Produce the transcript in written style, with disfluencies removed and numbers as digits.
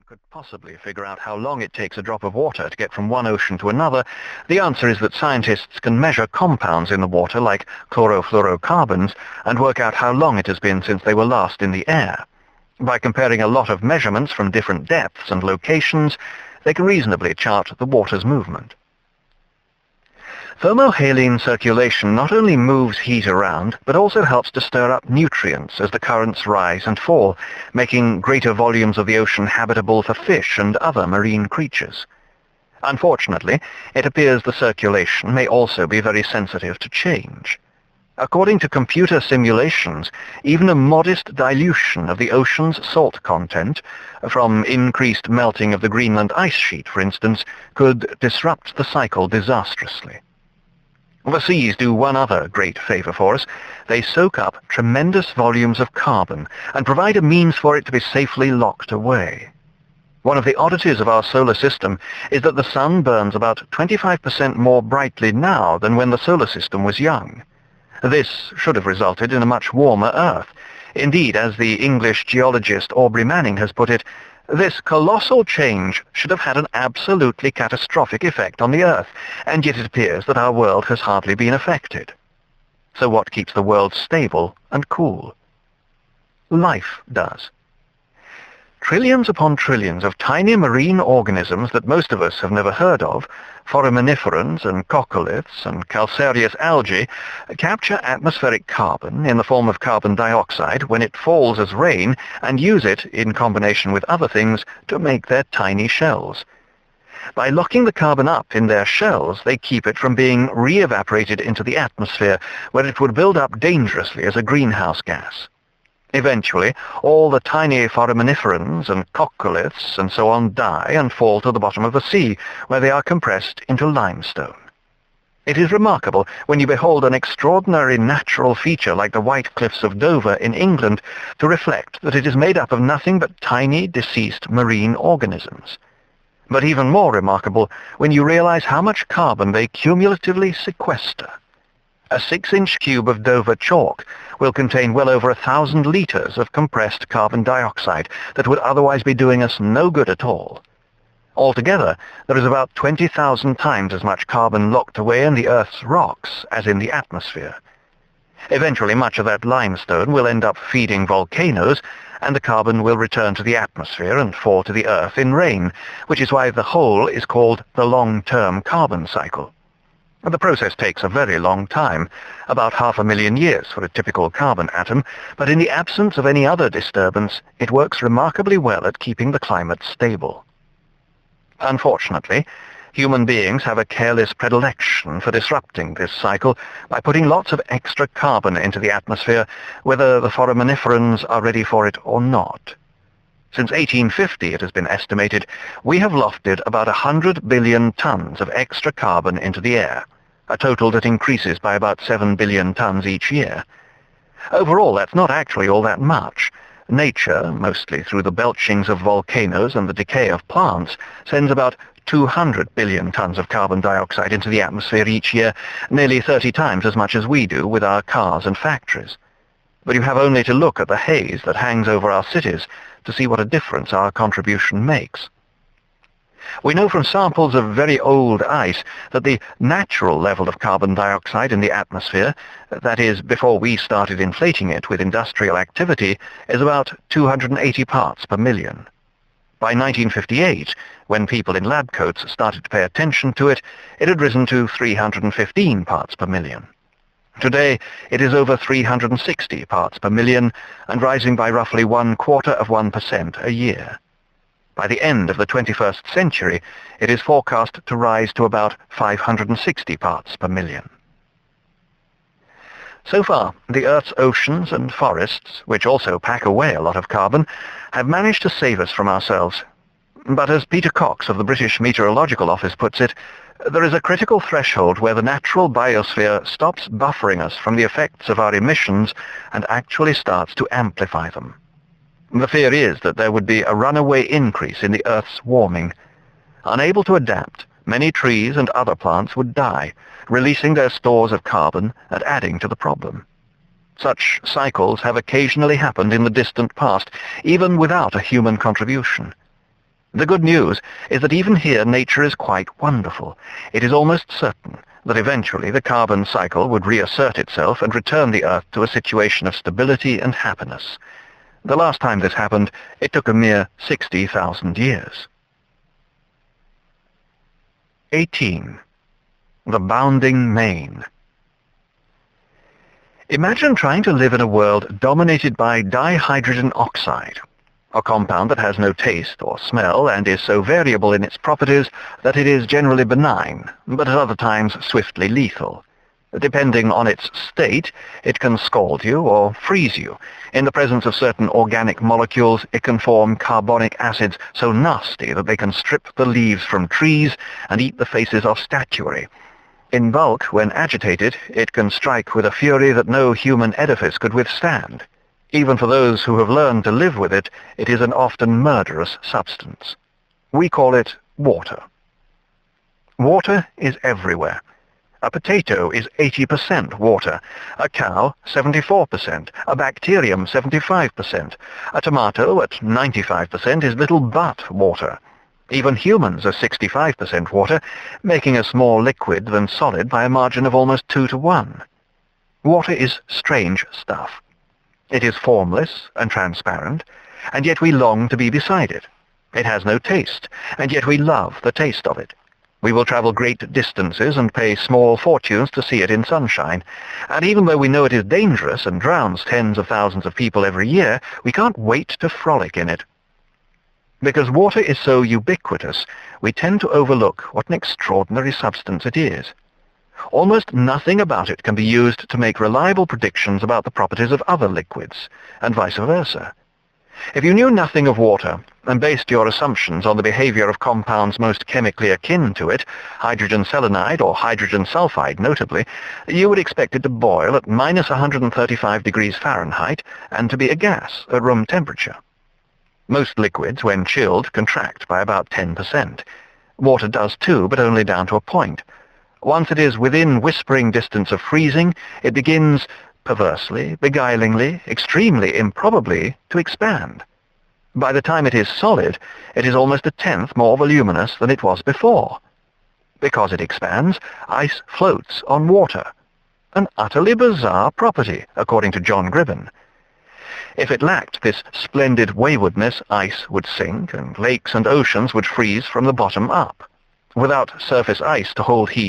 could possibly figure out how long it takes a drop of water to get from one ocean to another, the answer is that scientists can measure compounds in the water like chlorofluorocarbons and work out how long it has been since they were last in the air. By comparing a lot of measurements from different depths and locations, they can reasonably chart the water's movement. Thermohaline circulation not only moves heat around, but also helps to stir up nutrients as the currents rise and fall, making greater volumes of the ocean habitable for fish and other marine creatures. Unfortunately, it appears the circulation may also be very sensitive to change. According to computer simulations, even a modest dilution of the ocean's salt content, from increased melting of the Greenland ice sheet, for instance, could disrupt the cycle disastrously. The seas do one other great favor for us. They soak up tremendous volumes of carbon and provide a means for it to be safely locked away. One of the oddities of our solar system is that the sun burns about 25% more brightly now than when the solar system was young. This should have resulted in a much warmer Earth. Indeed, as the English geologist Aubrey Manning has put it, this colossal change should have had an absolutely catastrophic effect on the Earth, and yet it appears that our world has hardly been affected. So what keeps the world stable and cool? Life does. Trillions upon trillions of tiny marine organisms that most of us have never heard of, foraminiferans and coccoliths and calcareous algae, capture atmospheric carbon in the form of carbon dioxide when it falls as rain and use it, in combination with other things, to make their tiny shells. By locking the carbon up in their shells, they keep it from being re-evaporated into the atmosphere, where it would build up dangerously as a greenhouse gas. Eventually, all the tiny foraminiferans and coccoliths and so on die and fall to the bottom of the sea, where they are compressed into limestone. It is remarkable when you behold an extraordinary natural feature like the White Cliffs of Dover in England to reflect that it is made up of nothing but tiny, deceased marine organisms. But even more remarkable when you realize how much carbon they cumulatively sequester. A 6-inch cube of Dover chalk will contain well over 1,000 liters of compressed carbon dioxide that would otherwise be doing us no good at all. Altogether, there is about 20,000 times as much carbon locked away in the Earth's rocks as in the atmosphere. Eventually, much of that limestone will end up feeding volcanoes, and the carbon will return to the atmosphere and fall to the Earth in rain, which is why the whole is called the long-term carbon cycle. The process takes a very long time, about 500,000 years for a typical carbon atom, but in the absence of any other disturbance, it works remarkably well at keeping the climate stable. Unfortunately, human beings have a careless predilection for disrupting this cycle by putting lots of extra carbon into the atmosphere, whether the foraminiferans are ready for it or not. Since 1850, it has been estimated, we have lofted about 100 billion tons of extra carbon into the air, a total that increases by about 7 billion tons each year. Overall, that's not actually all that much. Nature, mostly through the belchings of volcanoes and the decay of plants, sends about 200 billion tons of carbon dioxide into the atmosphere each year, nearly 30 times as much as we do with our cars and factories. But you have only to look at the haze that hangs over our cities to see what a difference our contribution makes. We know from samples of very old ice that the natural level of carbon dioxide in the atmosphere, that is, before we started inflating it with industrial activity, is about 280 parts per million. By 1958, when people in lab coats started to pay attention to it, it had risen to 315 parts per million. Today, it is over 360 parts per million and rising by roughly 0.25% a year. By the end of the 21st century, it is forecast to rise to about 560 parts per million. So far, the Earth's oceans and forests, which also pack away a lot of carbon, have managed to save us from ourselves. But as Peter Cox of the British Meteorological Office puts it, there is a critical threshold where the natural biosphere stops buffering us from the effects of our emissions and actually starts to amplify them. The fear is that there would be a runaway increase in the Earth's warming. Unable to adapt, many trees and other plants would die, releasing their stores of carbon and adding to the problem. Such cycles have occasionally happened in the distant past, even without a human contribution. The good news is that even here nature is quite wonderful. It is almost certain that eventually the carbon cycle would reassert itself and return the Earth to a situation of stability and happiness. The last time this happened, it took a mere 60,000 years. 18. The bounding main. Imagine trying to live in a world dominated by dihydrogen oxide, a compound that has no taste or smell and is so variable in its properties that it is generally benign, but at other times swiftly lethal. Depending on its state, it can scald you or freeze you. In the presence of certain organic molecules, it can form carbonic acids so nasty that they can strip the leaves from trees and eat the faces of statuary. In bulk, when agitated, it can strike with a fury that no human edifice could withstand. Even for those who have learned to live with it, it is an often murderous substance. We call it water. Water is everywhere. A potato is 80% water, a cow 74%, a bacterium 75%, a tomato at 95% is little but water. Even humans are 65% water, making us more liquid than solid by a margin of almost 2 to 1. Water is strange stuff. It is formless and transparent, and yet we long to be beside it. It has no taste, and yet we love the taste of it. We will travel great distances and pay small fortunes to see it in sunshine, and even though we know it is dangerous and drowns tens of thousands of people every year, we can't wait to frolic in it. Because water is so ubiquitous, we tend to overlook what an extraordinary substance it is. Almost nothing about it can be used to make reliable predictions about the properties of other liquids, and vice versa. If you knew nothing of water, and based your assumptions on the behavior of compounds most chemically akin to it, hydrogen selenide or hydrogen sulfide notably, you would expect it to boil at minus 135 degrees Fahrenheit and to be a gas at room temperature. Most liquids, when chilled, contract by about 10%. Water does too, but only down to a point. Once it is within whispering distance of freezing, it begins, perversely, beguilingly, extremely improbably, to expand. By the time it is solid, it is almost a tenth more voluminous than it was before. Because it expands, ice floats on water. An utterly bizarre property, according to John Gribben. If it lacked this splendid waywardness, ice would sink, and lakes and oceans would freeze from the bottom up. Without surface ice to hold heat